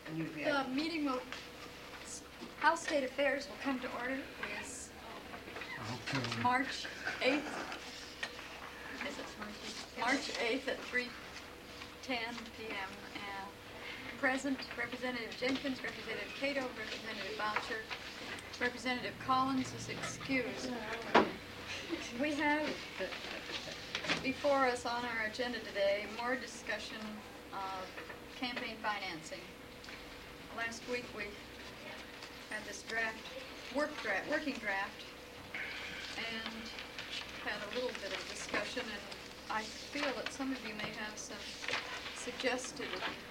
The meeting will, House State Affairs will come to order. It is March 8th. Is it March 8th at 3:10 p.m. Present, Representative Jenkins, Representative Cato, Representative Boucher, Representative Collins is excused. We have before us on our agenda today more discussion of campaign financing. Last week we had this working draft, and had a little bit of discussion, and I feel that some of you may have some suggested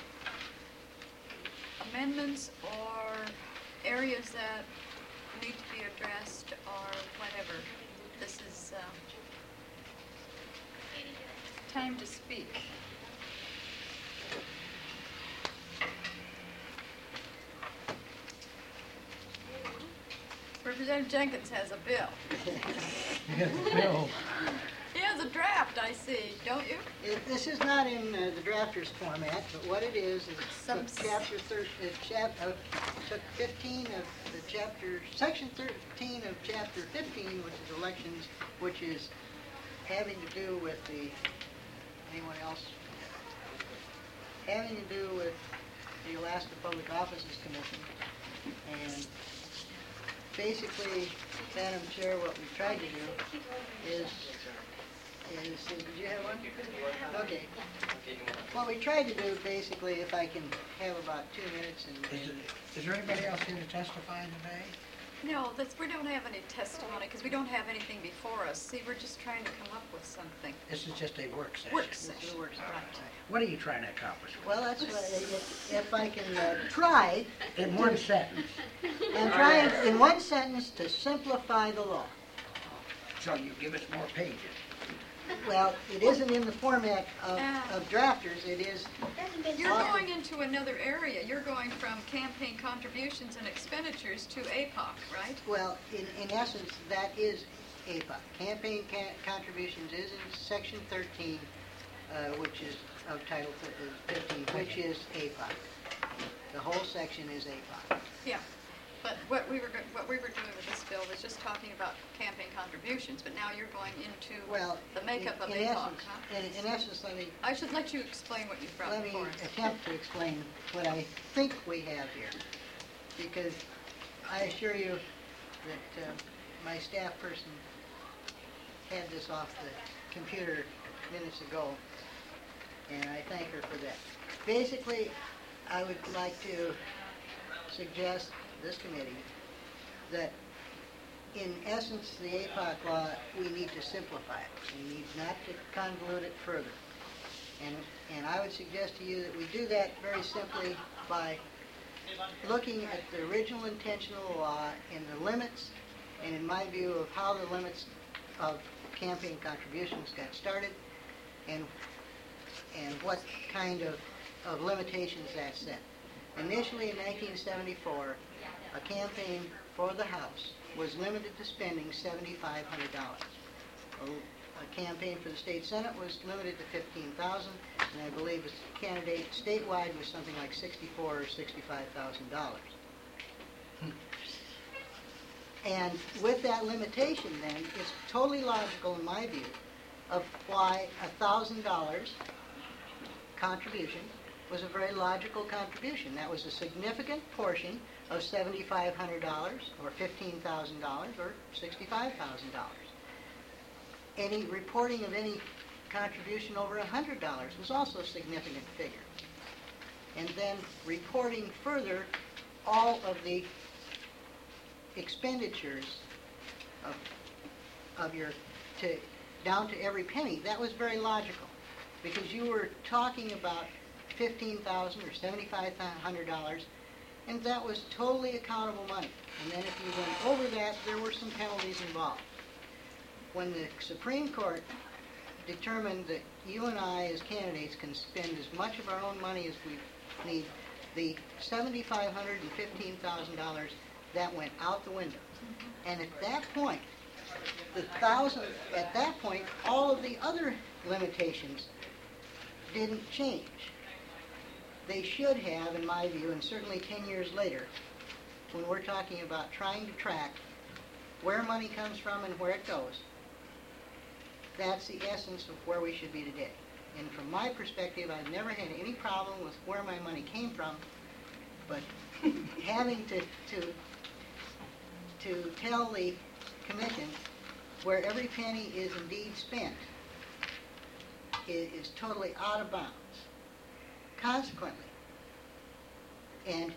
amendments or areas that need to be addressed or whatever. This is time to speak. Representative Jenkins has a bill. He has a bill. He has a draft, I see, don't you? This is not in the drafter's format, but what it is took took 15 of the chapter, section 13 of chapter 15, which is elections, which is having to do with anyone else? Having to do with the Alaska Public Offices Commission. And basically, Madam Chair, what we've tried to do is did you have one? Okay. What we tried to do, basically, if I can have about 2 minutes. Is there anybody else here to testify today? No, we don't have any testimony because we don't have anything before us. See, we're just trying to come up with something. This is just a work session. Work session, right. What are you trying to accomplish? Well, that's what, if I can try. In one sentence. And try in one sentence to simplify the law. So you give us more pages. Well, it isn't in the format of drafters. It is. You're going into another area. You're going from campaign contributions and expenditures to APOC, right? Well, in essence, that is APOC. Campaign contributions is in section 13, which is of Title 15, which is APOC. The whole section is APOC. Yeah. But what we were doing with this bill was just talking about campaign contributions, but now you're going into the makeup of APOC, In essence, I should let you explain what you've brought before us. Let me attempt to explain what I think we have here, because I assure you that my staff person had this off the computer minutes ago, and I thank her for that. Basically, I would like to suggest this committee that in essence the APOC law, we need to simplify it. We need not to convolute it further. And I would suggest to you that we do that very simply by looking at the original intention of the law and the limits, and in my view of how the limits of campaign contributions got started and what kind of limitations that set. Initially in 1974, a campaign for the House was limited to spending $7,500. A campaign for the state Senate was limited to $15,000, and I believe a candidate statewide was something like $64,000 or $65,000. And with that limitation, then, it's totally logical, in my view, of why $1,000 contribution was a very logical contribution. That was a significant portion of $7,500 or $15,000 or $65,000. Any reporting of any contribution over $100 was also a significant figure. And then reporting further all of the expenditures of your down to every penny, that was very logical, because you were talking about $15,000 or $7,500, and that was totally accountable money. And then if you went over that, there were some penalties involved. When the Supreme Court determined that you and I as candidates can spend as much of our own money as we need, the $7,500 and $15,000, that went out the window. And at that point, all of the other limitations didn't change. they should have, in my view, and certainly 10 years later, when we're talking about trying to track where money comes from and where it goes, that's the essence of where we should be today. And from my perspective, I've never had any problem with where my money came from, but having to tell the commission where every penny is indeed spent is totally out of bounds. Consequently, and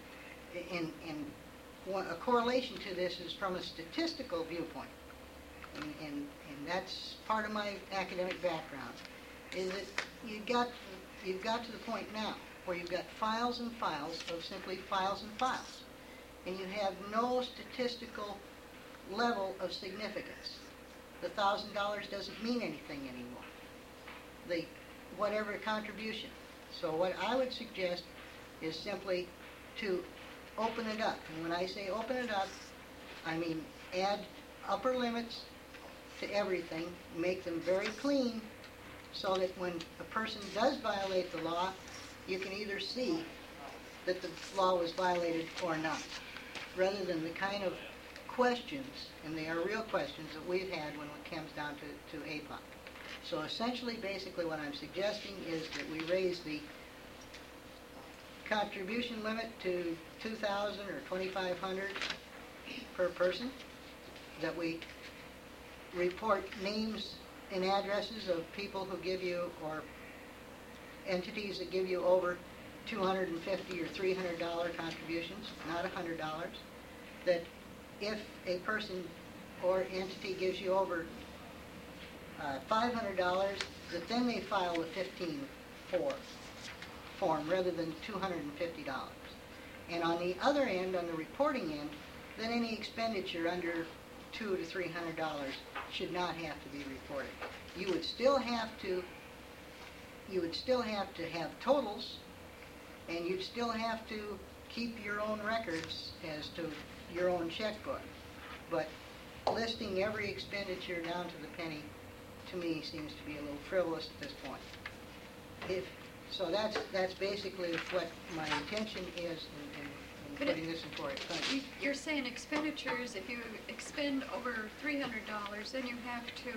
a correlation to this is from a statistical viewpoint, and that's part of my academic background, is that you've got to the point now where you've got files and files of simply files and files, and you have no statistical level of significance. The $1,000 doesn't mean anything anymore. The whatever contribution. So what I would suggest is simply to open it up. And when I say open it up, I mean add upper limits to everything, make them very clean, so that when a person does violate the law, you can either see that the law was violated or not, rather than the kind of questions, and they are real questions, that we've had when it comes down to APOC. So essentially, basically, what I'm suggesting is that we raise the contribution limit to $2,000 or $2,500 per person, that we report names and addresses of people who give you, or entities that give you over $250 or $300 contributions, not $100. That if a person or entity gives you over $500, that then they file a 15-4 form rather than $250. And on the other end, on the reporting end, then any expenditure under $200 to $300 should not have to be reported. You would still have to have totals, and you'd still have to keep your own records as to your own checkbook. But listing every expenditure down to the penny, to me, seems to be a little frivolous at this point. So that's basically what my intention is in putting this in forward. You're saying expenditures, if you expend over $300, then you have to,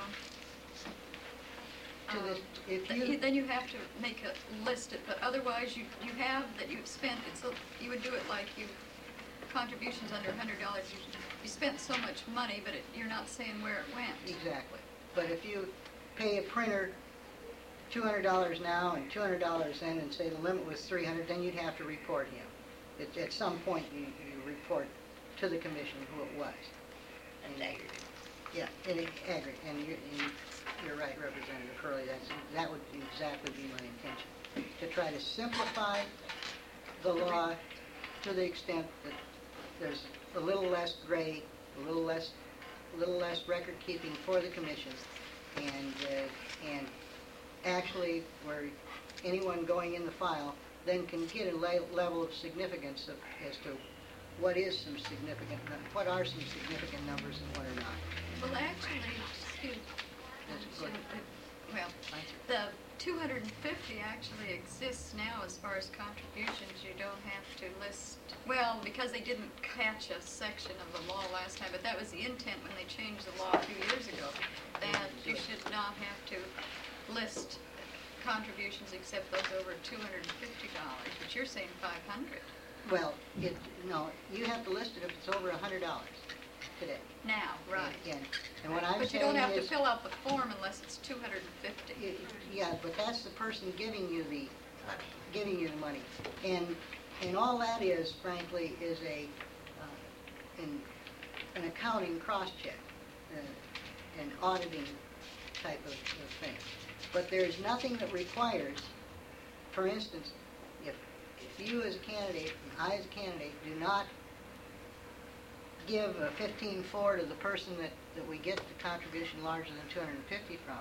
then you have to make a list it, but otherwise you have that you've spent, you would do it like contributions under $100, you spent so much money, but you're not saying where it went. Exactly. But if you pay a printer $200 now and $200 then, and say the limit was $300, then you'd have to report him. At some point, you report to the commission who it was. And aggregate. Yeah, in aggregate. And you're right, Representative Hurley. That would exactly be my intention, to try to simplify the law to the extent that there's a little less gray, a little less record keeping for the commission, and actually where anyone going in the file then can get a level of significance as to what are some significant numbers and what are not. Well, actually, the 250 actually exists now as far as contributions. You don't have to list, well, because they didn't catch a section of the law last time, but that was the intent when they changed the law a few years ago, that you should not have to list contributions except those over $250, but you're saying $500. Well, no, you have to list it if it's over $100 today. Now, right. And what I'm but you saying don't have is, to fill out the form unless it's $250. Yeah, but that's the person giving you the money, and all that is, frankly, is an accounting cross-check, an auditing type of thing. But there's nothing that requires, for instance, if you as a candidate and I as a candidate do not give a 15-4 to the person that we get the contribution larger than 250 from,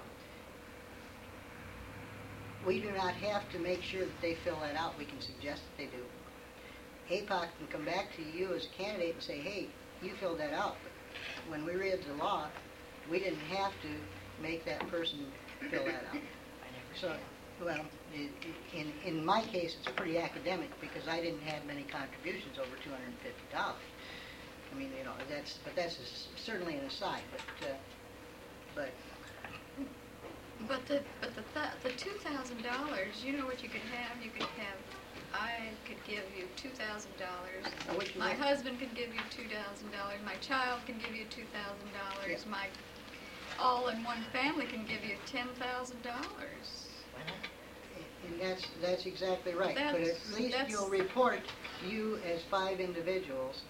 we do not have to make sure that they fill that out. We can suggest that they do. APOC can come back to you as a candidate and say, hey, you filled that out. But when we read the law, we didn't have to make that person fill that out. So Well, in my case, it's pretty academic because I didn't have many contributions over $250. I mean, you know, that's certainly an aside, but But the $2,000, you know what you could have? You could have, I could give you $2,000. My husband can give you $2,000. My child can give you $2,000. Yeah. My all-in-one family can give you $10,000. And that's exactly right. But at least That's- you'll report you as 5 individuals,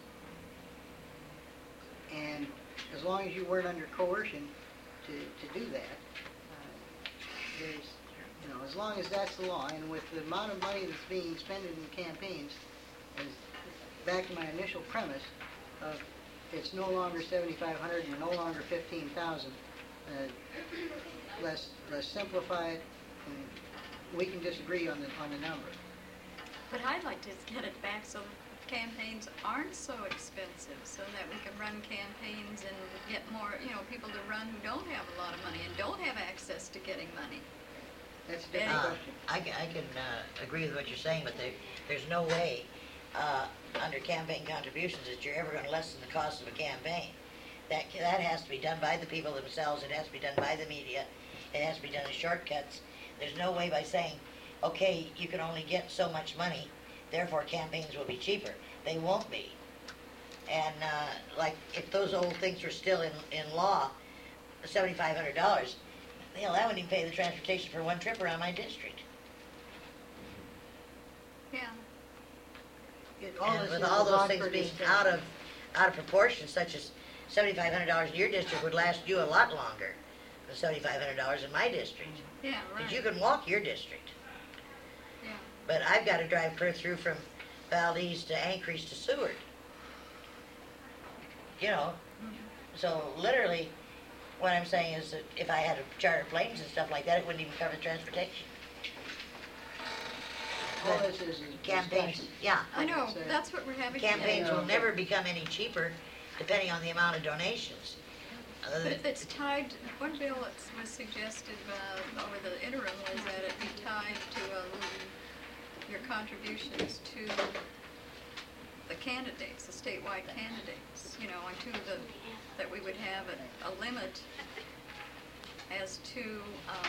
and as long as you weren't under coercion to do that, there's, you know, as long as that's the law, and with the amount of money that's being expended in campaigns, as back to my initial premise of it's no longer 7,500 and no longer 15,000. Let's simplify it, and we can disagree on the number. But I'd like to get it back so campaigns aren't so expensive, so that we can run campaigns and get more, you know, people to run who don't have a lot of money and don't have access to getting money. That's a different question. I can agree with what you're saying, but there's no way under campaign contributions that you're ever going to lessen the cost of a campaign. That has to be done by the people themselves. It has to be done by the media. It has to be done as shortcuts. There's no way by saying, okay, you can only get so much money, therefore campaigns will be cheaper. They won't be. And like if those old things were still in law, $7,500, hell, that wouldn't even pay the transportation for one trip around my district. Yeah. And with all those things being out of proportion, such as $7,500 in your district would last you a lot longer than $7,500 in my district. Yeah, right. Because you can walk your district. Yeah. But I've got to drive clear through from Valdez to Anchorage to Seward. You know, so literally what I'm saying is that if I had to charter planes and stuff like that, it wouldn't even cover the transportation. All this is Campaigns, discussion. yeah. I know, It's, that's what we're having Campaigns today. will never become any cheaper depending on the amount of donations. But if it's tied, one bill that was suggested over the interim was that it be tied to your contributions to the candidates, the statewide candidates, you know, and that we would have a limit as to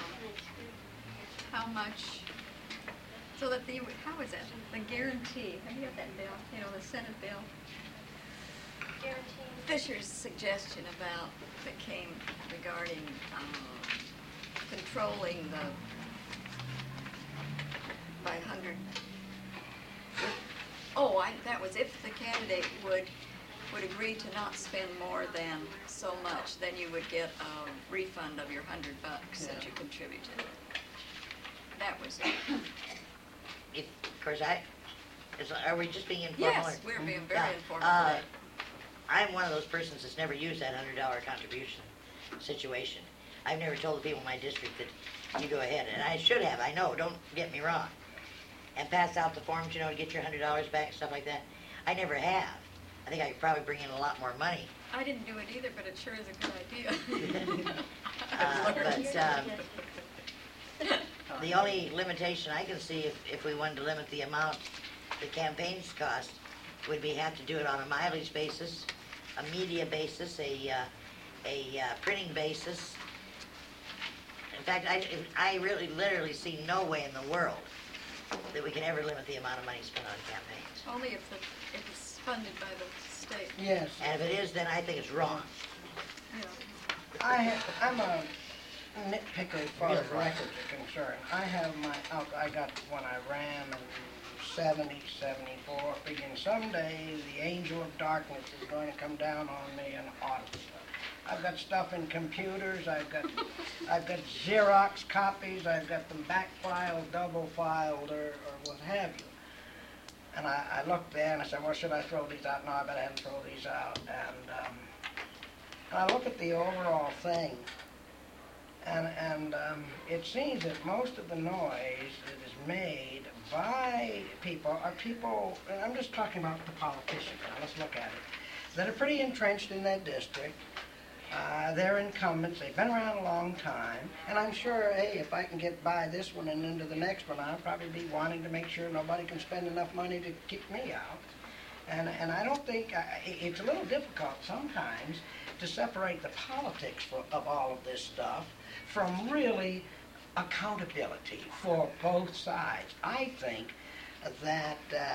how much, so that how is that? The guarantee, have you got that bill, you know, the Senate bill? Fisher's suggestion that came regarding controlling by 100. That was if the candidate would agree to not spend more than so much, then you would get a refund of your $100 that you contributed. That was it. Of course, are we just being informal? Yes, we're being very Yeah. informal today. I'm one of those persons that's never used that $100 contribution situation. I've never told the people in my district that you go ahead, and I should have, I know, don't get me wrong, and pass out the forms, you know, to get your $100 back, stuff like that. I never have. I think I could probably bring in a lot more money. I didn't do it either, but it sure is a good idea. The only limitation I can see if we wanted to limit the amount the campaigns cost would be have to do it on a mileage basis, a media basis, a printing basis. In fact, I really literally see no way in the world that we can ever limit the amount of money spent on campaigns. Only if it's funded by the state. Yes. And if it is, then I think it's wrong. Yeah. I'm a nitpicker as far as records are concerned. I got when I ran in 70, 74, thinking someday the angel of darkness is going to come down on me and audit stuff. I've got stuff in computers. I've got Xerox copies. I've got them back filed, double filed, or what have you. And I looked there and I said, well, should I throw these out? No, I better have to throw these out. And I look at the overall thing, and it seems that most of the noise that is made by people are people, and I'm just talking about the politicians now, let's look at it, that are pretty entrenched in that district, They're incumbents, they've been around a long time, and I'm sure, hey, if I can get by this one and into the next one, I'll probably be wanting to make sure nobody can spend enough money to kick me out. And I don't think, it's a little difficult sometimes to separate the politics of all of this stuff from really accountability for both sides. I think that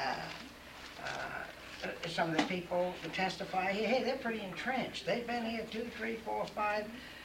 some of the people who testify here, hey, they're pretty entrenched. They've been here 2, 3, 4, 5,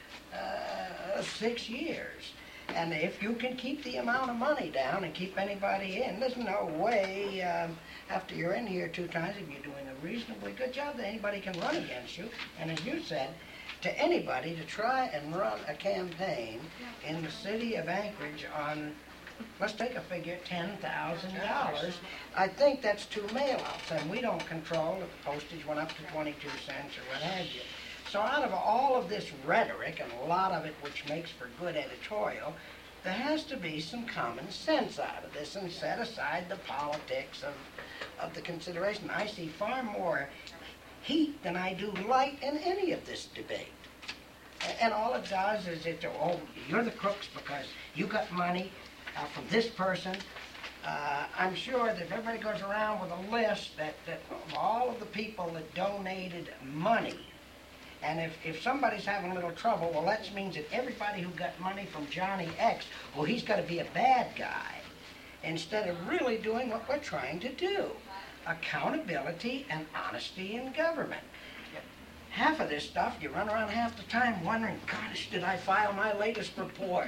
6 years. And if you can keep the amount of money down and keep anybody in, there's no way, after you're in here 2 times, if you're doing a reasonably good job, that anybody can run against you. And as you said, to anybody to try and run a campaign in the city of Anchorage on, let's take a figure, $10,000. I think that's 2 mail-outs, and we don't control if the postage went up to 22 cents or what have you. So out of all of this rhetoric, and a lot of it which makes for good editorial, there has to be some common sense out of this and set aside the politics of the consideration. I see far more heat than I do light in any of this debate. And all it does is oh, you're the crooks because you got money from this person. I'm sure that if everybody goes around with a list that of all of the people that donated money, and if somebody's having a little trouble, well, that means that everybody who got money from Johnny X, well, he's got to be a bad guy, instead of really doing what we're trying to do, accountability and honesty in government. Half of this stuff, you run around half the time wondering, gosh, did I file my latest report?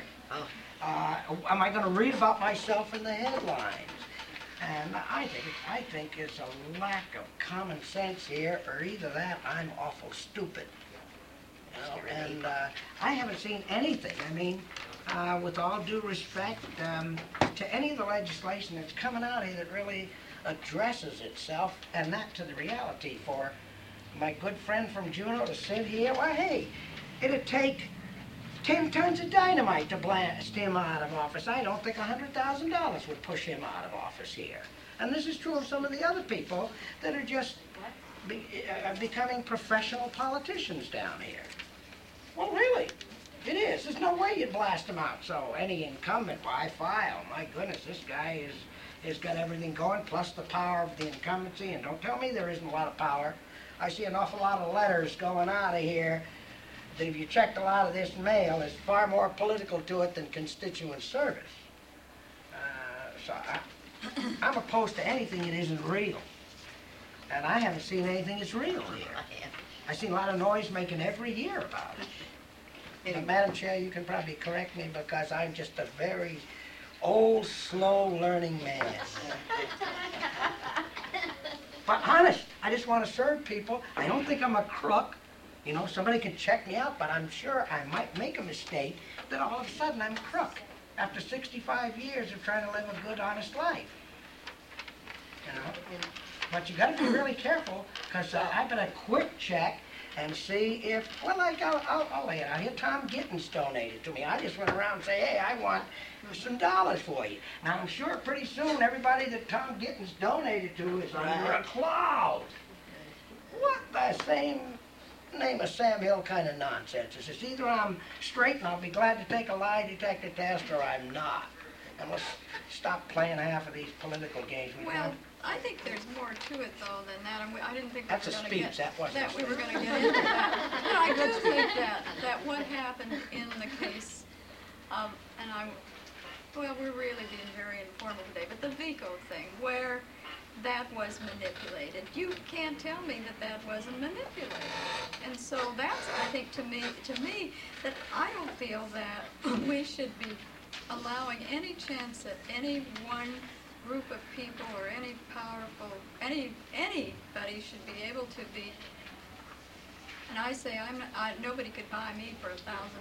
Am I going to read about myself in the headlines? And I think it's a lack of common sense here, or either that, I'm awful stupid. You know, and I haven't seen anything. I mean, with all due respect to any of the legislation that's coming out here that really addresses itself, and that to the reality for my good friend from Juneau to sit here, well, hey, it'd take 10 tons of dynamite to blast him out of office. I don't think $100,000 would push him out of office here. And this is true of some of the other people that are just becoming professional politicians down here. Well, really, it is. There's no way you'd blast him out. So any incumbent, why file? My goodness, this guy has got everything going, plus the power of the incumbency. And don't tell me there isn't a lot of power. I see an awful lot of letters going out of here that if you checked a lot of this mail, there's far more political to it than constituent service. So I'm opposed to anything that isn't real. And I haven't seen anything that's real here. I've seen a lot of noise making every year about it. And Madam Chair, you can probably correct me because I'm just a very old, slow-learning man. But honest, I just want to serve people. I don't think I'm a crook. You know, somebody can check me out, but I'm sure I might make a mistake that all of a sudden I'm a crook after 65 years of trying to live a good, honest life. You know? But you got to be really careful, because I better quick check and see if, well, like, I'll lay it out here. Tom Gittins donated to me. I just went around and say, hey, I want some dollars for you. Now, I'm sure pretty soon everybody that Tom Gittins donated to is under a cloud. What the same name of Sam Hill kind of nonsense is this? Either I'm straight and I'll be glad to take a lie detector test, or I'm not. And let's stop playing half of these political games. Well, I think there's more to it, though, than that. I didn't think That's we a were going to speech. That wasn't that a we were speech. going to get into that. But I do think that what happened in the case, and well, we're really being very informal today, but the Vico thing, where that was manipulated. You can't tell me that wasn't manipulated. And so that's, I think, to me, that I don't feel that we should be allowing any chance that any one group of people or any powerful, anybody should be able to be, and I say nobody could buy me for $1,000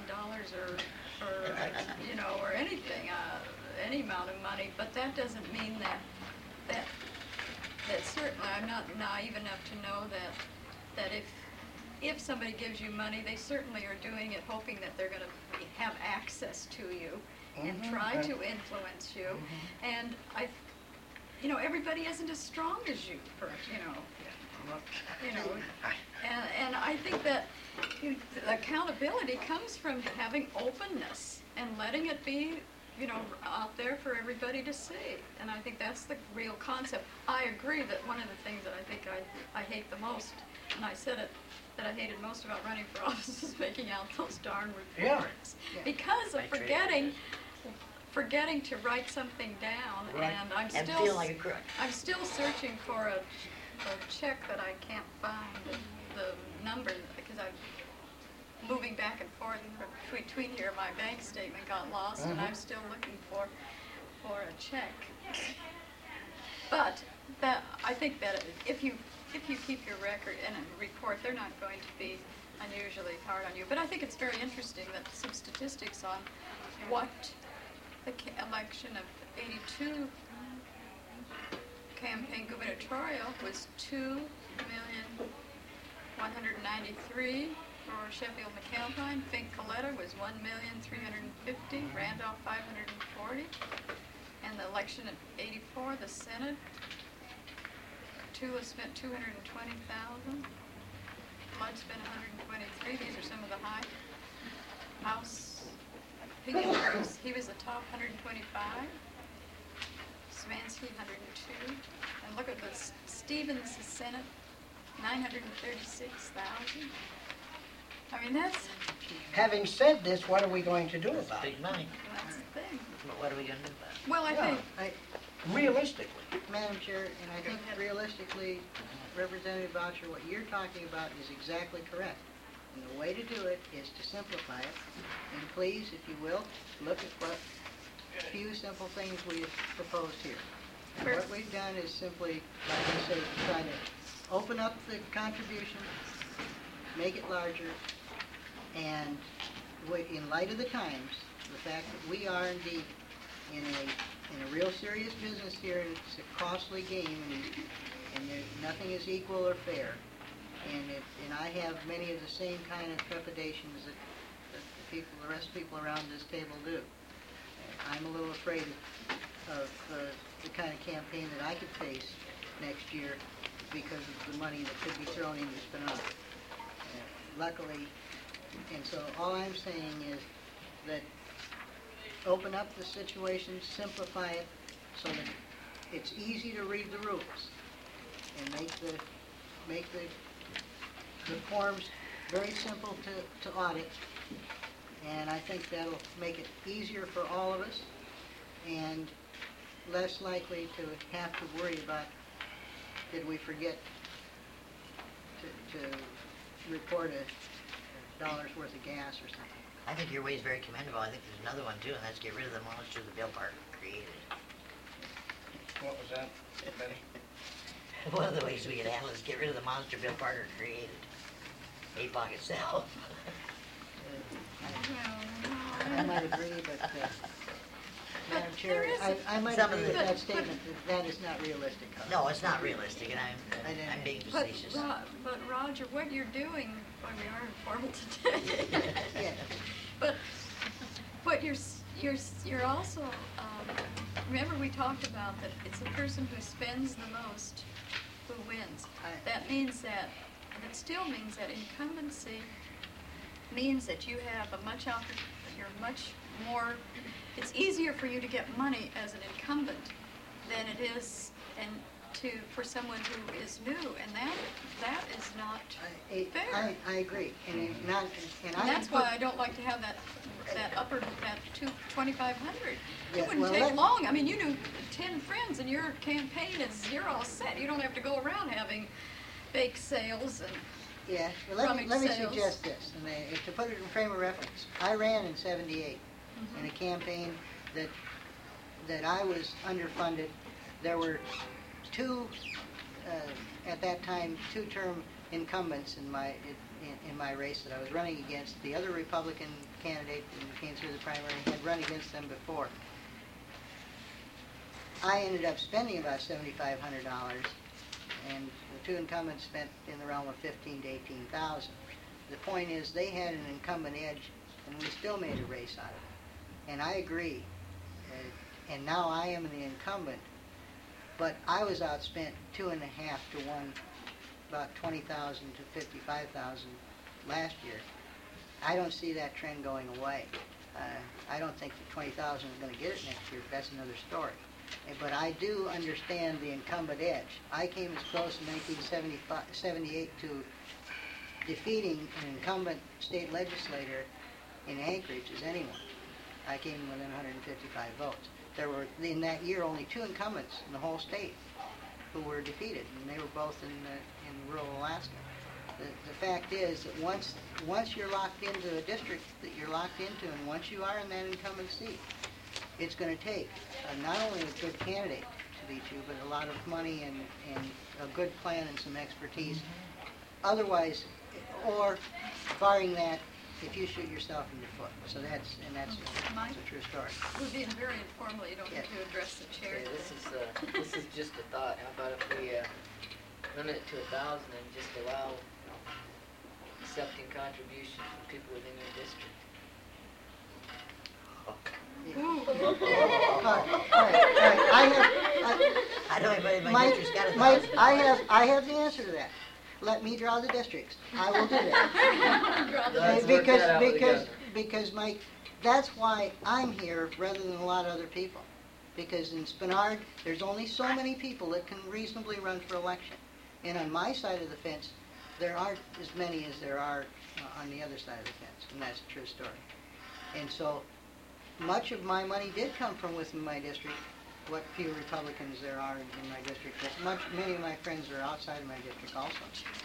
or you know, or anything, any amount of money, but that doesn't mean that certainly I'm not naive enough to know that if somebody gives you money, they certainly are doing it hoping that they're going to have access to you and try to influence you. And you know, everybody isn't as strong as you, you know. you know, and I think that accountability comes from having openness and letting it be, you know, out there for everybody to see. And I think that's the real concept. I agree that one of the things that I think I hate the most, and I said it, that I hated most about running for office is making out those darn reports. Yeah. Because of forgetting to write something down, Right. and I'm And still feel like a crook. I'm still searching for a check that I can't find the number, because I'm moving back and forth between here. My bank statement got lost, and I'm still looking for a check. But I think that if you keep your record and a report, they're not going to be unusually hard on you. But I think it's very interesting that some statistics on what the election of '82 campaign gubernatorial was 2,193,000 for Sheffield McAlpine. Fink Coletta was 1,350,000. Randolph 540. And the election of '84, the Senate, Tula spent 220,000. Flood spent 123. These are some of the high House. Higgins, he was the top 125. Svansky 102. And look at this. Stevens, the Senate, 936,000. I mean, that's Having said this, what are we going to do That's about it? big money. the thing. But what are we gonna do about it? Well, I Yeah. think Realistically. Madam Chair, and I think realistically, Representative Boucher, what you're talking about is exactly correct. And the way to do it is to simplify it. And please, if you will, look at what few simple things we have proposed here. And what we've done is simply, like I say, try to open up the contribution, make it larger, and in light of the times, the fact that we are indeed in a real serious business here, and it's a costly game, and nothing is equal or fair. And I have many of the same kind of trepidations that the rest of the people around this table do. I'm a little afraid of the kind of campaign that I could face next year because of the money that could be thrown into Spinoza. Luckily, and so all I'm saying is that open up the situation, simplify it so that it's easy to read the rules, and make the forms very simple to audit. And I think that'll make it easier for all of us and less likely to have to worry about, did we forget to report $1 worth of gas or something. I think your way is very commendable. I think there's another one too, and that's get rid of the monster that Bill Parker created. What was that, Betty? One of the ways we can handle it is get rid of the monster Bill Parker created. APOC itself. I might agree, but Madam Chair, there is I might some of agree with the- that statement, that is not realistic. No, it's not realistic, and I'm being But, facetious. but Roger, what you're doing, boy, we are informal today. Yeah. But you're also, remember we talked about that it's the person who spends the most who wins. That means that, it still means that incumbency means that you have you're much more, it's easier for you to get money as an incumbent than it is for someone who is new, and that is not fair. I agree, and And that's why I don't like to have that 2,500. Yeah, It wouldn't well, take long. I mean, you knew 10 friends, and your campaign you're all set. You don't have to go around having bake sales and. Yeah, well, let me rummage sales. suggest this, and to put it in frame of reference, I ran in '78 in a campaign that I was underfunded. There were at that time, two-term incumbents in my race that I was running against. The other Republican candidate who came through the primary had run against them before. I ended up spending about $7,500, and the two incumbents spent in the realm of $15,000 to $18,000. The point is, they had an incumbent edge, and we still made a race out of it. And I agree. And now I am the incumbent, but I was outspent 2.5 to 1 about 20,000 to 55,000 last year. I don't see that trend going away. I don't think the 20,000 is going to get it next year. That's another story. But I do understand the incumbent edge. I came as close in 1978 to defeating an incumbent state legislator in Anchorage as anyone. I came within 155 votes. There were, in that year, only 2 incumbents in the whole state who were defeated, and they were both in rural Alaska. The fact is that once you're locked into a district that you're locked into, and once you are in that incumbent seat, it's going to take not only a good candidate to beat you, but a lot of money and a good plan and some expertise. Otherwise, or barring that, if you shoot yourself in the foot. So that's a true story. We're being very informal. You don't Yes. need to address the chair. Okay, this is just a thought. How about if we limit it to 1,000 and just allow accepting contributions from people within your district? All right. I know everybody in my Mike, district's got Mike, 1,000. I have the answer to that. Let me draw the districts. I will do that. Let's work that out with the governor. Because, Mike, that's why I'm here rather than a lot of other people. Because in Spenard, there's only so many people that can reasonably run for election. And on my side of the fence, there aren't as many as there are on the other side of the fence. And that's a true story. And so much of my money did come from within my district, what few Republicans there are in my district, but many of my friends are outside of my district also.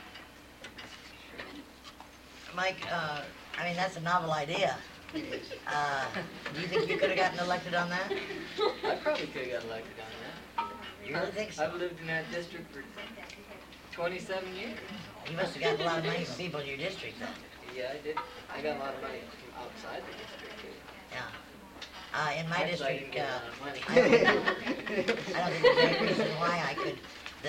Mike, I mean, that's a novel idea. It is. Do you think you could have gotten elected on that? I probably could have got elected on that. You really think so? I've lived in that district for 27 years. You must have gotten a lot of money from people in your district, then. Yeah, I did. I got a lot of money from outside the district, too. Yeah. In my Actually, I district, didn't get a lot of money. I don't think there's any reason why I could,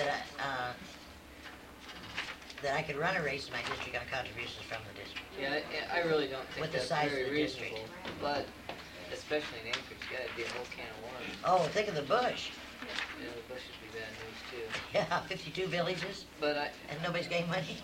that I could run a race in my district on contributions from the district. Yeah, I really don't think With the that's size of very the district. reasonable. But especially in Anchorage, you gotta be a whole can of worms. Oh, think of the bush. You know, the Bush would be bad news too. Yeah, 52 villages, But and nobody's getting money.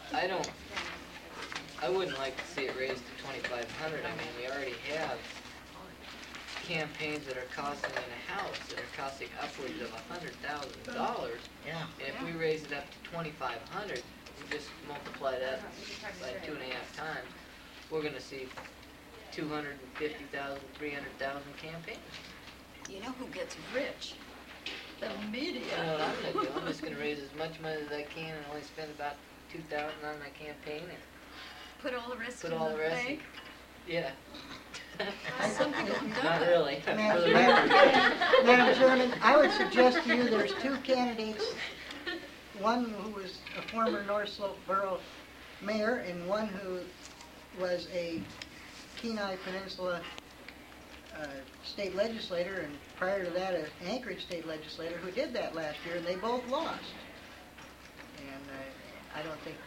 I wouldn't like to see it raised to 2,500. I mean, we already have campaigns that are costing in a house that are costing upwards of $100,000. Yeah. And if we raise it up to 2,500, we just multiply that by 2.5 times, we're going to see 250,000, 300,000 campaigns. You know who gets rich? The media. You know what I'm going to do? I'm just going to raise as much money as I can and only spend about $2,000 on my campaign and Put all the rest put in all the the rest. bank. Yeah. Some people have done Not that. really. Madam Chairman, I would suggest to you there's 2 candidates, one who was a former North Slope Borough mayor and one who was a Kenai Peninsula state legislator, and prior to that an Anchorage state legislator who did that last year, and they both lost. And I don't think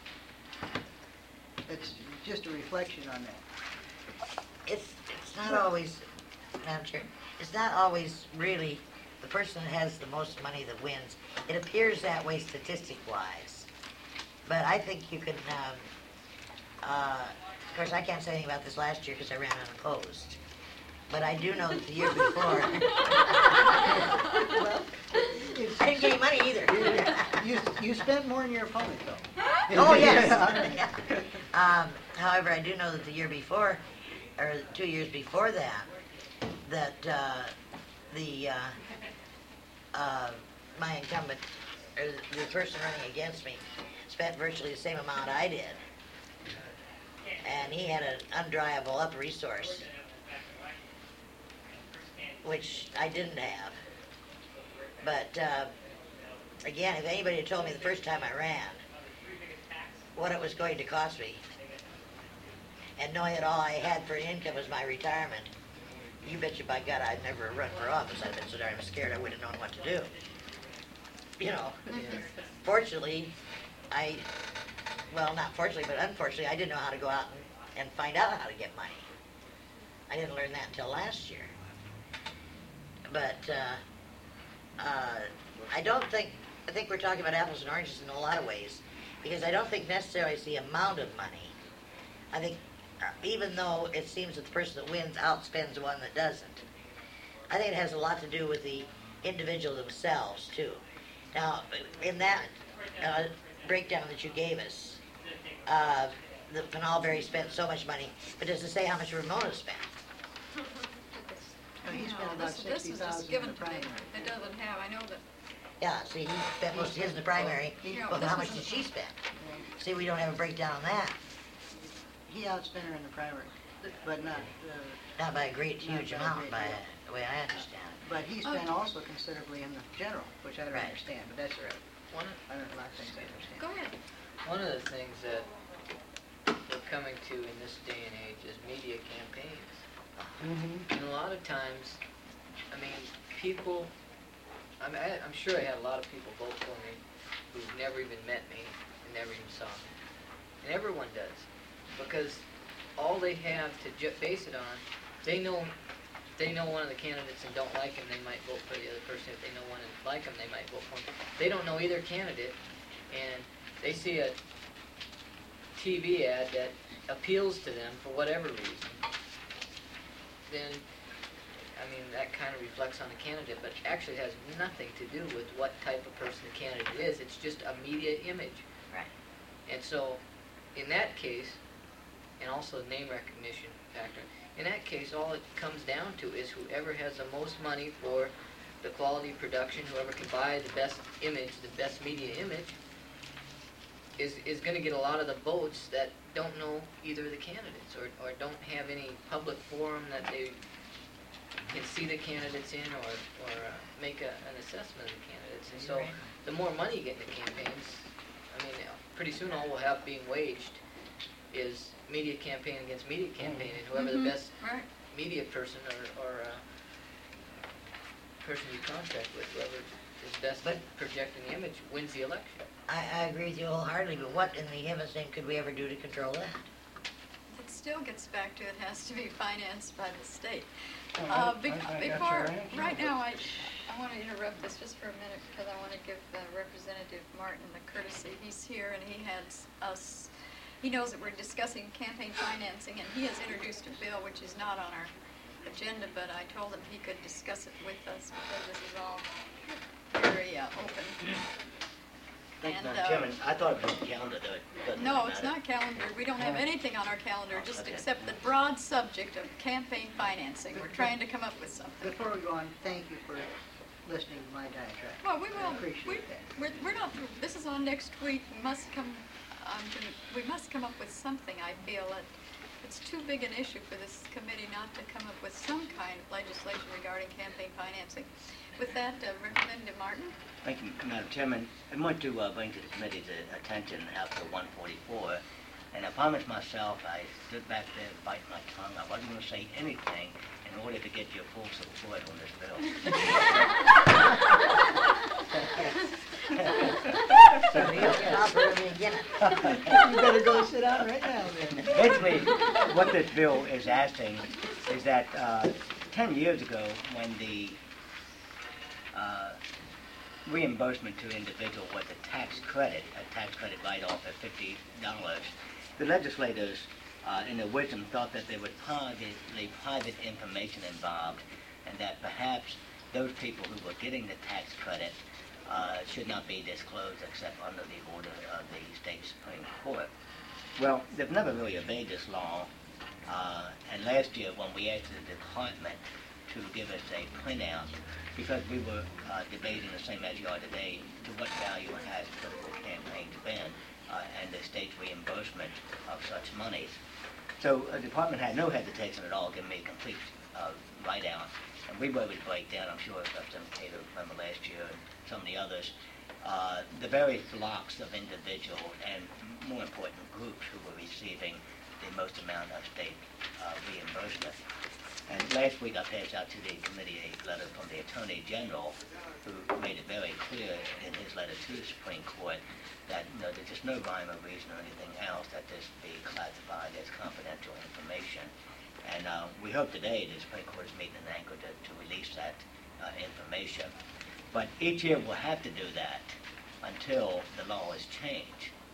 it's just a reflection on that. It's not always, Madam Chair, it's not always really the person that has the most money that wins. It appears that way statistic-wise. But I think you can, of course, I can't say anything about this last year because I ran unopposed. But I do know that the year before, Well, I didn't get any money either. you spent more than your opponent, though. Oh, yes. However, I do know that the year before, or 2 years before that, my incumbent, or the person running against me, spent virtually the same amount I did. And he had an undryable up resource, which I didn't have. But again, if anybody had told me the first time I ran what it was going to cost me, and knowing that all I had for income was my retirement, you betcha by God I'd never run for office. I'd been so darn scared I wouldn't have known what to do. You know, fortunately, well, not fortunately, but unfortunately, I didn't know how to go out and find out how to get money. I didn't learn that until last year. But I think we're talking about apples and oranges in a lot of ways. because I don't think necessarily it's the amount of money. I think even though it seems that the person that wins outspends the one that doesn't, I think it has a lot to do with the individual themselves too. Now, in that breakdown that you gave us, the Penalberry spent so much money, but does it say how much Ramona spent? No, he spent No, about this was 60,000 just in given the to me. primary. It doesn't have, I know that, Yeah, see, he spent most of his in the primary, Yeah, but this how was much in did the she spend? See, we don't have a breakdown on that, He outspent her in the primary, but not, not by a great Not huge by a amount, great by deal. the way I understand it. but he spent also considerably in the general, which I don't Right. understand, but that's all right. One, I don't know, a lot of things I understand. go ahead. one of the things that we're coming to in this day and age is media campaigns. And a lot of times, I mean, people, I'm sure I had a lot of people vote for me who've never even met me and never even saw me. And everyone does. Because all they have to base it on, they know one of the candidates and don't like him, they might vote for the other person. If they know one and like him, they might vote for him. They don't know either candidate, and they see a TV ad that appeals to them for whatever reason, then, I mean, that kind of reflects on the candidate, but actually has nothing to do with what type of person the candidate is. It's just a media image. Right. And so, in that case, and also name recognition factor, in that case, all it comes down to is whoever has the most money for the quality production, whoever can buy the best image, the best media image, is going to get a lot of the votes that don't know either of the candidates or don't have any public forum that they can see the candidates in or make an assessment of the candidates. And so Right. the more money you get in the campaigns, I mean, pretty soon all we'll have being waged is media campaign against media campaign, and whoever the best Right. media person or person you contract with, whoever is best at projecting the image, wins the election. I agree with you wholeheartedly, but what in the heaven's name could we ever do to control that? It still gets back to it has to be financed by the state. Well, I got Before, your answer. right now, I want to interrupt this just for a minute because I want to give Representative Martin the courtesy. He's here and he has us, he knows that we're discussing campaign financing and he has introduced a bill which is not on our agenda, but I told him he could discuss it with us because this is all very open. Thank you, And, Madam Chairman. I thought it was on the calendar, though. It doesn't No, really it's matter. not calendar. We don't have anything on our calendar, just Okay. except the broad subject of campaign financing. We're trying to come up with something. Before we go on, thank you for listening to my diatribe. Well, we I will, appreciate that. we're not through. This is on next week. We must come, we must come up with something, I feel. It's too big an issue for this committee not to come up with some kind of legislation regarding campaign financing. With that, Representative Martin? Thank you, Madam Chairman. I want to bring to the committee's attention House Bill 144, and I promised myself I stood back there biting my tongue. I wasn't going to say anything in order to get your full support on this bill. So you can offer me again. You better go sit down right now then. Basically, what this bill is asking is that 10 years ago, when the reimbursement to individual was a tax credit write-off of $50, the legislators, in their wisdom, thought that there was private information involved, and that perhaps those people who were getting the tax credit should not be disclosed except under the order of the state Supreme Court. Well, they've never really obeyed this law, and last year when we asked the department to give us a printout, because we were debating the same as you are today, to what value has political campaigns been, and the state's reimbursement of such monies. So the department had no hesitation at all, giving me a complete write-out. And we were able to break down, I'm sure Representative Cato remember last year, and some of the others, the various blocks of individual and, more important, groups who were receiving the most amount of state reimbursement. And last week I passed out to the committee a letter from the Attorney General who made it very clear in his letter to the Supreme Court that there's just no rhyme or reason or anything else that this be classified as confidential information. And we hope today the Supreme Court is meeting in Anchorage to release that information. But each year we'll have to do that until the law is changed.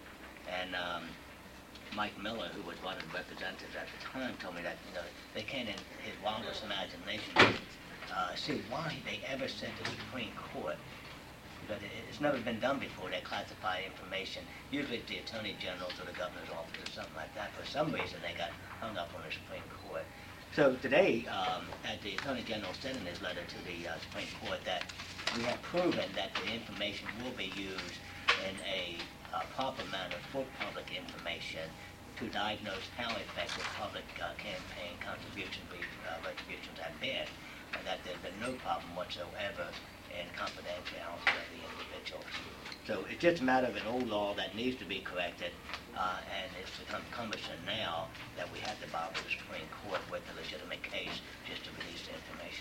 And Mike Miller, who was one of the representatives at the time, told me that, they can't in his wildest imagination see why they ever sent the Supreme Court, because it's never been done before. They classify information. Usually it's the Attorney General's or the Governor's office or something like that. For some reason, they got hung up on the Supreme Court. So today, as the Attorney General said in his letter to the Supreme Court, that we have proven that the information will be used in a proper manner for public information to diagnose how effective public campaign contributions have been, and that there's been no problem whatsoever in confidentiality of the individuals. So it's just a matter of an old law that needs to be corrected, and it's become cumbersome now that we have to bother the Supreme Court with a legitimate case just to release the information.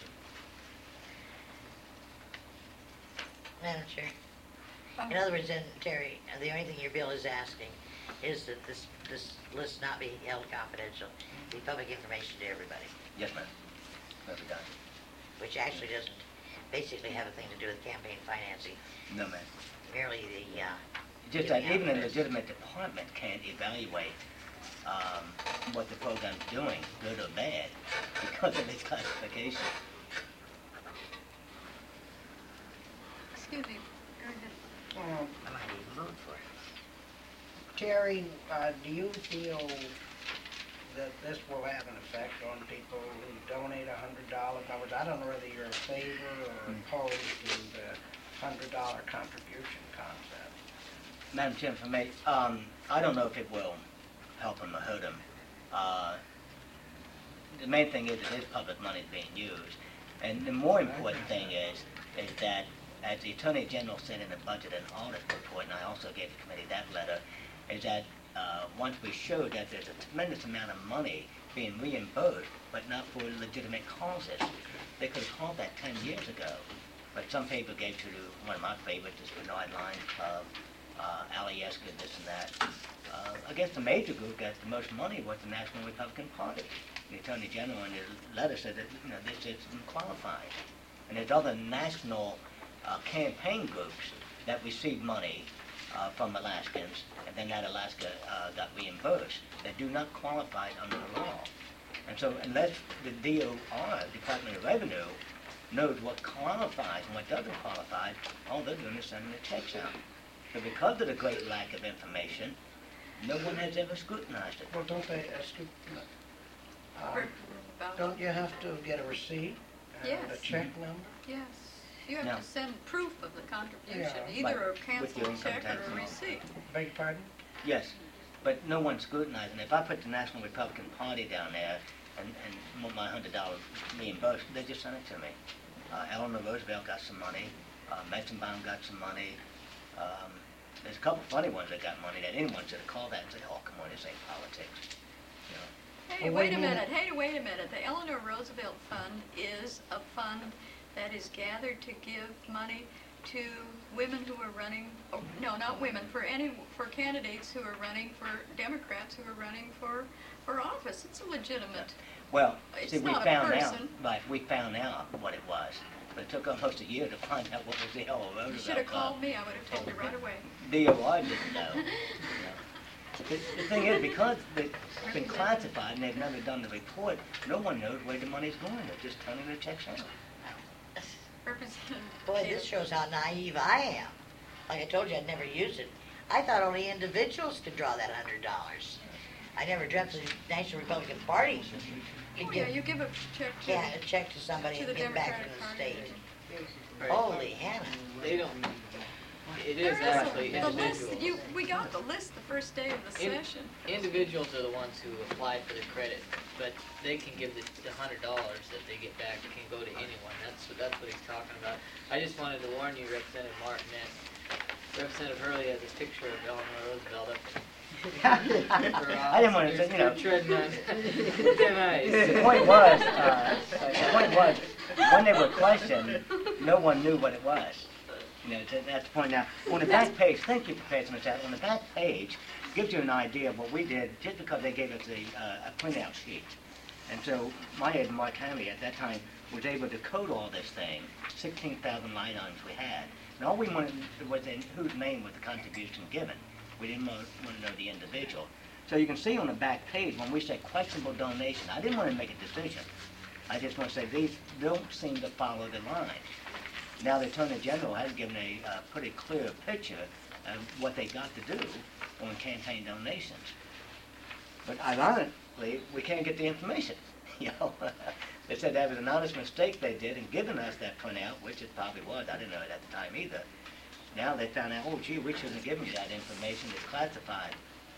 Madam Chair. In other words, then, Terry, the only thing your bill is asking is that this list not be held confidential, be public information to everybody, Yes, ma'am. That'll be done. which actually doesn't basically have a thing to do with campaign financing, No, ma'am. merely the, Just that giving even out a lists. legitimate department can't evaluate what the program's doing, good or bad, because of its classification. Excuse me, go ahead. I might even vote for it. Terry, do you feel that this will have an effect on people who donate $100? In other words, I don't know whether you're in favor or opposed to the $100 contribution concept. Madam Chairman, for me, I don't know if it will help them or hurt them. The main thing is that this public money is being used. And the more important thing is that, as the Attorney General said in the Budget and Audit Report, and I also gave the committee that letter, is that once we show that there's a tremendous amount of money being reimbursed, but not for legitimate causes. They could have called that 10 years ago, but some people gave to one of my favorites, the Bernard Lions Club, Alyeska, this and that. I guess the major group got the most money was the National Republican Party. The Attorney General in his letter said that this isn't qualified. And there's other national campaign groups that receive money from Alaskans, and then that Alaska got reimbursed, that do not qualify under the law. And so unless the DOR, Department of Revenue, knows what qualifies and what doesn't qualify, all they're doing is sending the checks out. So because of the great lack of information, no one has ever scrutinized it. Well, don't they, don't you have to get a receipt and a Yes. check number? Yes, you have No. to send proof of the contribution, Yeah. either a With your canceled income check tax or a and all. receipt. Beg your pardon? Yes, but no one's scrutinizing. If I put the National Republican Party down there and want my $100 reimbursed, they just send it to me. Eleanor Roosevelt got some money. Metzenbaum got some money. There's a couple funny ones that got money that anyone should have called that and said, oh, come on, this ain't politics. You know. Hey, Well, wait a wait a minute, wait a minute. The Eleanor Roosevelt Fund is a fund that is gathered to give money to women who are running, oh, no, not women, for candidates who are running, for Democrats who are running for office. It's a legitimate, Well, It's see, we not a found person. out, right, we found out what it was. But it took almost a year to find out what was the Eleanor Roosevelt you should have Fund. called me, I would have told you right away. DOR didn't know. You know. The thing is, because it's been classified and they've never done the report, no one knows where the money's going. They're just turning the checks out. Representative Boy, Taylor. this shows how naive I am. Like I told you, I'd never used it. I thought only individuals could draw that $100. I never dreamt the National Republican Party could Oh, yeah, give you give a check to, a check to somebody to the and give back Democratic to the Party. state. Holy Hannah. They don't, it There is is actually the list, individuals. we got the list the first day of the In- session. Individuals are the ones who apply for the credit, but they can give the $100 that they get back, it can go to anyone. That's what he's talking about. I just wanted to warn you, Representative Martin, that Representative Hurley has a picture of Eleanor Roosevelt up for I didn't want to say, You're treading on thin ice. The point was, when they were questioned, no one knew what it was. You know, that's the point. Now, on the back page, thank you for passing this out. On the back page, gives you an idea of what we did just because they gave us a printout sheet. And so my aide, Mark Hamby, at that time, was able to code all this thing, 16,000 line items we had. And all we wanted was in whose name was the contribution given. We didn't want to know the individual. So you can see on the back page, when we say questionable donation, I didn't want to make a decision. I just want to say these don't seem to follow the line. Now the Attorney General has given a pretty clear picture of what they got to do on campaign donations. But ironically, we can't get the information. You know, they said that was an honest mistake they did in giving us that printout, which it probably was. I didn't know it at the time either. Now they found out, oh gee, we shouldn't have given you that information. It's classified.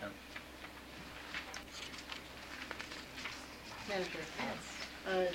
Madam Chair.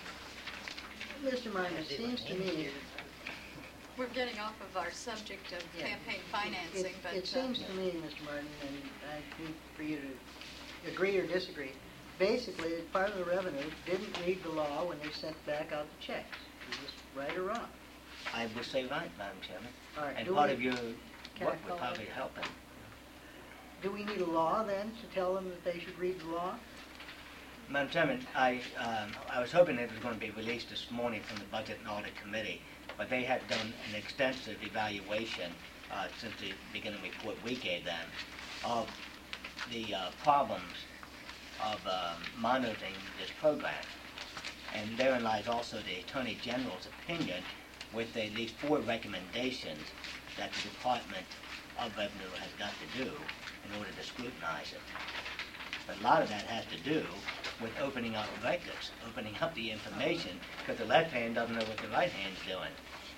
Mr. Martin, it seems to me, We're getting off of our subject of Yeah. campaign financing, but... it seems to me, Mr. Martin, and I need for you to agree or disagree, basically, part of the revenue didn't read the law when they sent back out the checks. Is this right or wrong? I would say right, Madam Chairman. All right, And do part we- of your Can I work would call probably it? help them. Do we need a law then to tell them that they should read the law? Madam Chairman, I was hoping it was going to be released this morning from the Budget and Audit Committee, but they had done an extensive evaluation since the beginning report we gave them of the problems of monitoring this program. And therein lies also the Attorney General's opinion with at least 4 recommendations that the Department of Revenue has got to do in order to scrutinize it. But a lot of that has to do with opening up records, opening up the information, because the left hand doesn't know what the right hand's doing.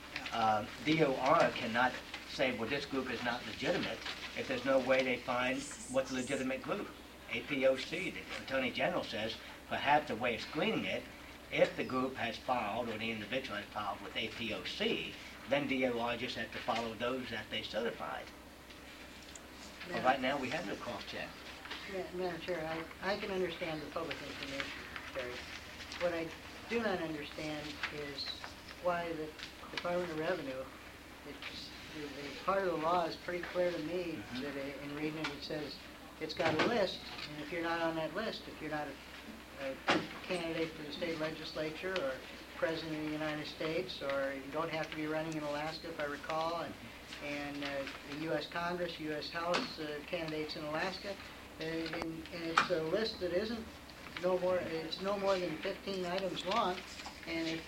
DOR cannot say, well, this group is not legitimate if there's no way they find what's a legitimate group. APOC, the Attorney General says, perhaps the way of screening it, if the group has filed or the individual has filed with APOC, then DOR just has to follow those that they certified. But right now, we have no cross-check. Madam Chair, I can understand the public information, Terry. What I do not understand is why the Department of Revenue, the part of the law is pretty clear to me that in reading it, it says it's got a list, and if you're not on that list, if you're not a candidate for the state legislature or President of the United States, or you don't have to be running in Alaska, if I recall, and the U.S. Congress, U.S. House candidates in Alaska, and it's a list that isn't it's no more than 15 items long, and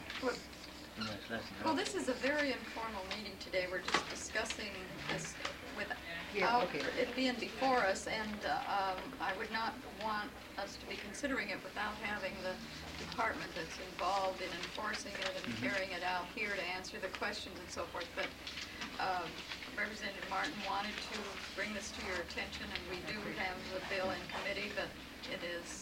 Well, this is a very informal meeting today. We're just discussing this without okay. it being before us, and I would not want us to be considering it without having the department that's involved in enforcing it and carrying it out here to answer the questions and so forth. But Representative Martin wanted to bring this to your attention, and we do have the bill in committee, but it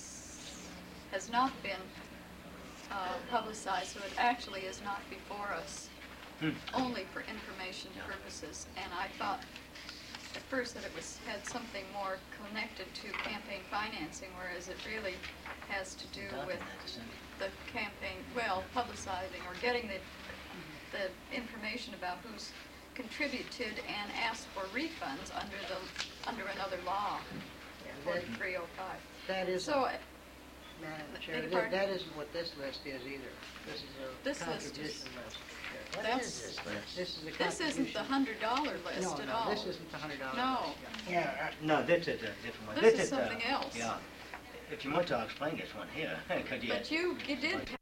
has not been publicized, so it actually is not before us, only for information purposes. And I thought at first that it had something more connected to campaign financing, whereas it really has to do with the campaign, well, publicizing or getting the information about who's contributed and asked for refunds under another law, 4305. that is, So Madam beg Chair, your pardon? that isn't what this list is either. This is a This list is- contribution list. What That's- is this list? This is a this contribution. isn't the $100 list No, at no, all. this isn't the $100 No. list. Yeah, No, this is a different one. This is something else. Yeah. If you want to, I'll explain this one here. Could you? But you did have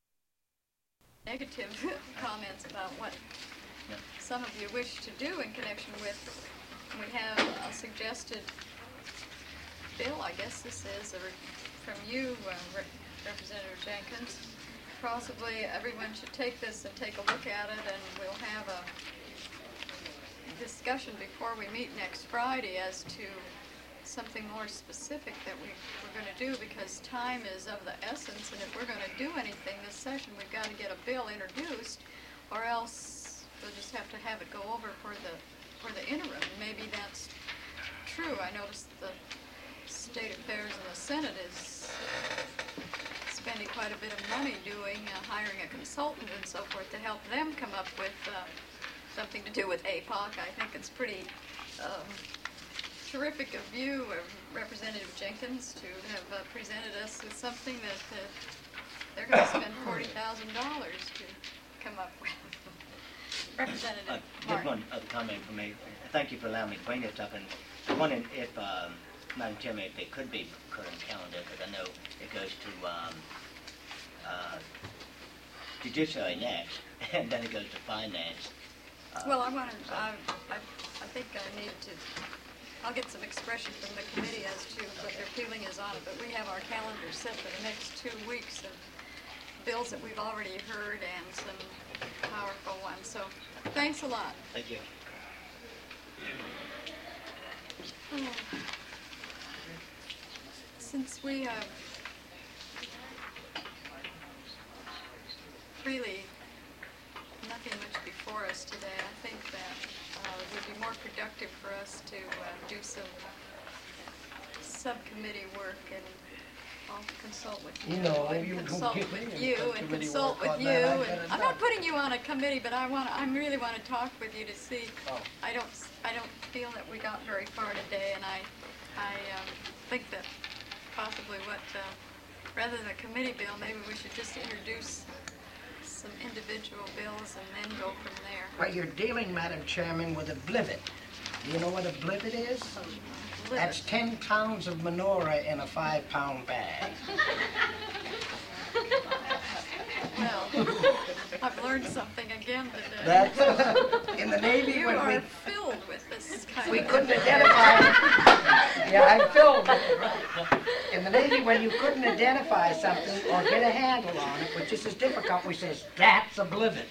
negative comments about what Yeah. some of you wish to do in connection with, we have a suggested bill, I guess this is, from you, Representative Jenkins. Possibly everyone should take this and take a look at it, and we'll have a discussion before we meet next Friday as to something more specific that we're going to do, because time is of the essence, and if we're going to do anything this session, we've got to get a bill introduced, or else we'll just have to have it go over for the interim. Maybe that's true. I noticed the State Affairs in the Senate is spending quite a bit of money hiring a consultant and so forth to help them come up with something to do with APOC. I think it's pretty terrific of you, Representative Jenkins, to have presented us with something that they're going to spend $40,000 to come up with. Representative Just Martin. one other comment from me. Thank you for allowing me to bring this up, and I'm wondering if, Madam Chairman, if it could be put on calendar, because I know it goes to judiciary next, and then it goes to finance. Well, I think I need to, I'll get some expression from the committee as to what their feeling is on it, but we have our calendar set for the next 2 weeks of bills that we've already heard and some powerful ones, so thanks a lot. Thank you. Since we have really nothing much before us today, I think that it would be more productive for us to do some subcommittee work, and I'll consult with you. You know, and you consult don't get with me you, in and subcommittee consult work with on you. that. I And get it I'm done. not putting you on a committee, but I really want to talk with you to see. Oh. I don't feel that we got very far today, and I think that possibly rather than a committee bill, maybe we should just introduce some individual bills and then go from there. Well, you're dealing, Madam Chairman, with a blivet. Do you know what a blivet is? That's 10 pounds of menorah in a 5-pound bag. Well, I've learned something again today. That's, in the Navy, You when are filled with this kind we of... couldn't identify, yeah, I'm filled with it. In the Navy, when you couldn't identify something or get a handle on it, which is as difficult, we says, that's a blivet.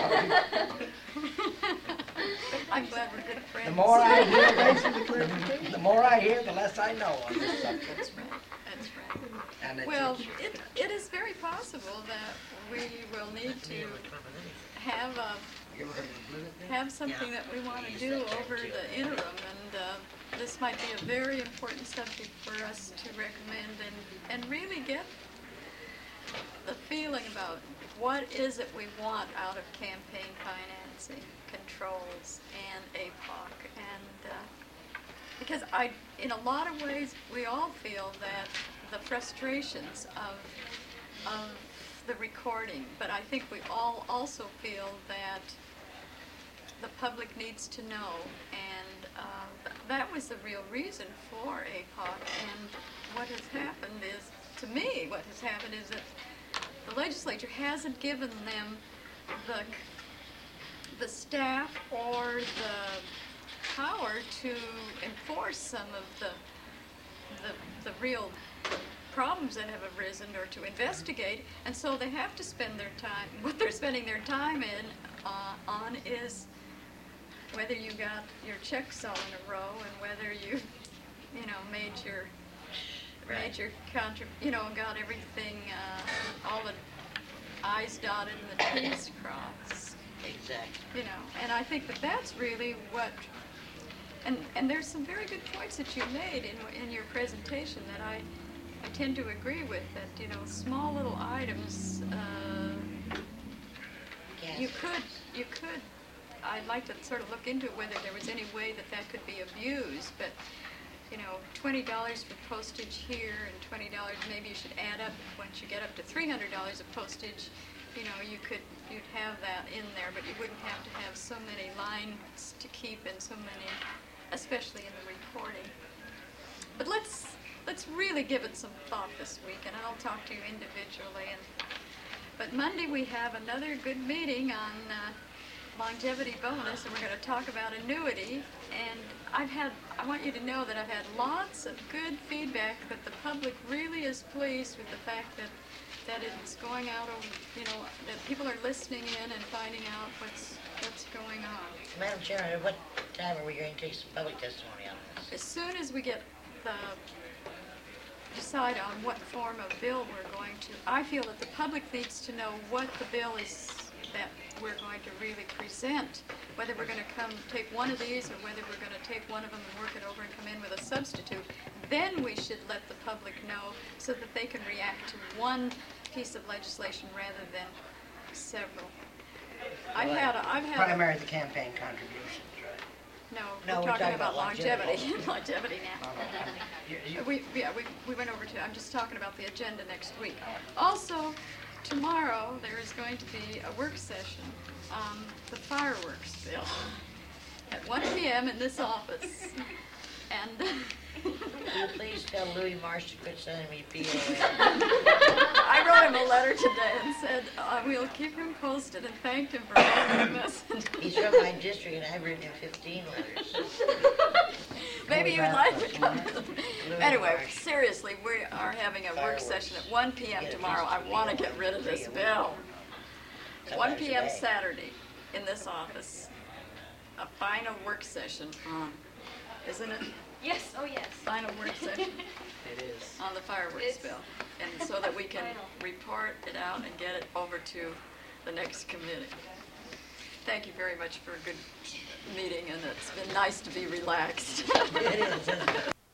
I'm glad we're good friends. The more I hear, basically, the more I hear, the less I know on this subject. That's right, that's right. And it's- Well, it is very possible that we will need to have something that we want to do over the interim, and this might be a very important subject for us to recommend and really get the feeling about what is it we want out of campaign financing, controls, and APOC. And because in a lot of ways, we all feel that the frustrations of the recording, but I think we all also feel that the public needs to know, and that was the real reason for APOC. And what has happened is, to me, what has happened is that the legislature hasn't given them the staff or the power to enforce some of the real problems that have arisen, or to investigate, and so they have to spend their time, what they're spending their time on is whether you got your checks all in a row, and whether you made your got everything, all the I's dotted and the T's crossed. Exactly. And I think that that's really what, and there's some very good points that you made in your presentation that I tend to agree with, that, small little items, you could, I'd like to sort of look into it, whether there was any way that could be abused, but, $20 for postage here and $20, maybe you should add up, once you get up to $300 of postage, you'd have that in there, but you wouldn't have to have so many lines to keep and so many, especially in the reporting. But let's really give it some thought this week, and I'll talk to you individually. But Monday we have another good meeting on longevity bonus, and we're going to talk about annuity. And I want you to know that I've had lots of good feedback that the public really is pleased with the fact that it's going out over, that people are listening in and finding out what's going on. Madam Chairman, at what time are we going to take some public testimony on this? As soon as we get decide on what form of bill we're going to, I feel that the public needs to know what the bill is that we're going to really present, whether we're going to come take one of these or whether we're going to take one of them and work it over and come in with a substitute. Then we should let the public know so that they can react to one piece of legislation rather than several. I've had Primary the campaign contributions, right? No, we're talking about longevity. Longevity now. You- We went over to, I'm just talking about the agenda next week. Also, tomorrow there is going to be a work session on the fireworks bill at 1 p.m. in this office. And Will you please tell Louis Marsh to quit sending me POA? I wrote him a letter today and said, we'll keep him posted, and thanked him for writing the message. He's from my district and I've written him 15 letters. Maybe you'd like to come. Louis Anyway, Marsh. seriously, we are having a work Fireworks. session at 1 p.m. Get a tomorrow. I piece of want to meal, get rid of this 3 a bill. week. 1 $10 a p.m. day. Saturday in this office. A final work session on, isn't it? Yes, oh yes. Final work session It is. on the fireworks It's- bill. And so that we can Final. report it out and get it over to the next committee. Thank you very much for a good meeting, and it's been nice to be relaxed. It is, isn't it?